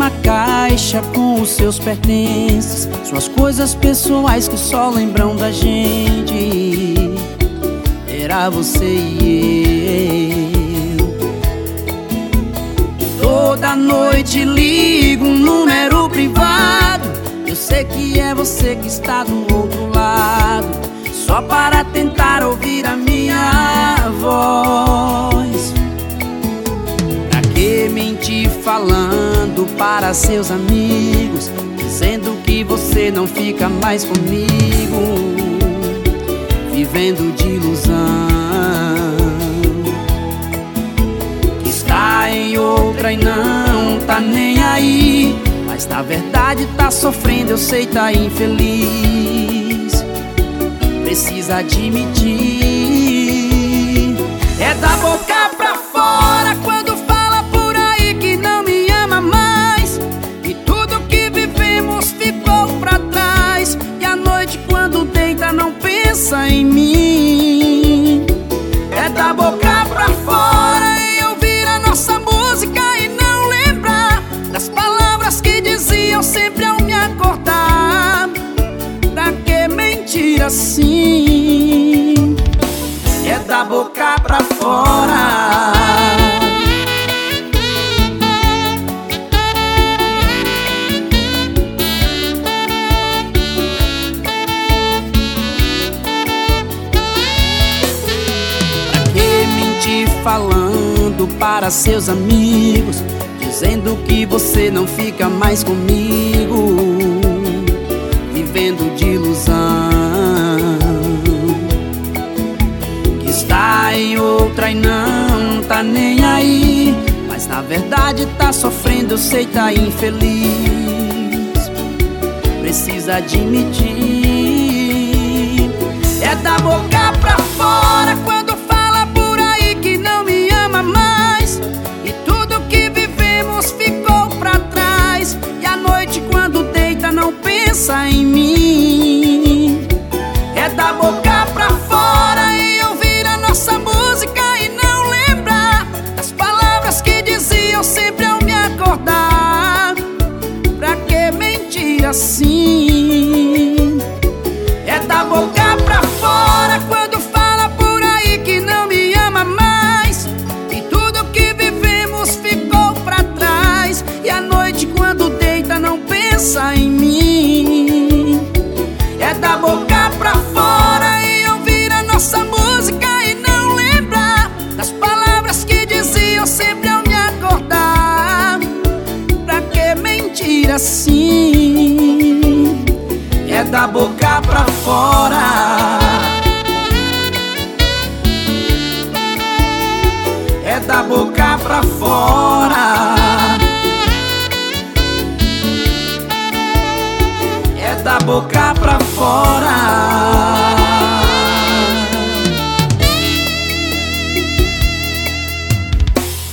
uma caixa com os seus pertences, suas coisas pessoais que só lembram da gente. Era você e eu. Toda noite ligo um número privado. Eu sei que é você que está do outro lado, só para tentar ouvir a minha voz. Pra que mentir falando para seus amigos, dizendo que você não fica mais comigo, vivendo de ilusão, que está em outra e não tá nem aí, mas na verdade tá sofrendo, eu sei, tá infeliz. Precisa admitir, é da boca pra fora quando fala por aí que não me ama mais, e tudo que vivemos ficou pra trás, e à noite quando deita não pensa em mim. É da boca pra fora e ouvir a nossa música e não lembrar das palavras que diziam sempre ao me acordar. Pra que mentir assim? É da boca pra fora. Falando para seus amigos, dizendo que você não fica mais comigo, vivendo de ilusão, que está em outra e não tá nem aí, mas na verdade tá sofrendo, eu sei, tá infeliz. Precisa admitir, é da boca pra fora quando fala por aí que não me ama mais, e tudo que vivemos ficou pra trás, e à noite quando deita não pensa em mim. É da boca pra fora e ouvir a nossa música e não lembrar das palavras que diziam sempre ao me acordar. Pra que mentir assim? É da boca pra fora quando fala por aí que não me ama mais, e tudo que vivemos ficou pra trás, e à noite quando deita não pensa em mim. É da boca pra fora e ouvir a nossa música e não lembrar das palavras que diziam sempre ao me acordar. Pra que mentir assim? É da boca pra fora. É da boca pra fora. É da boca pra fora.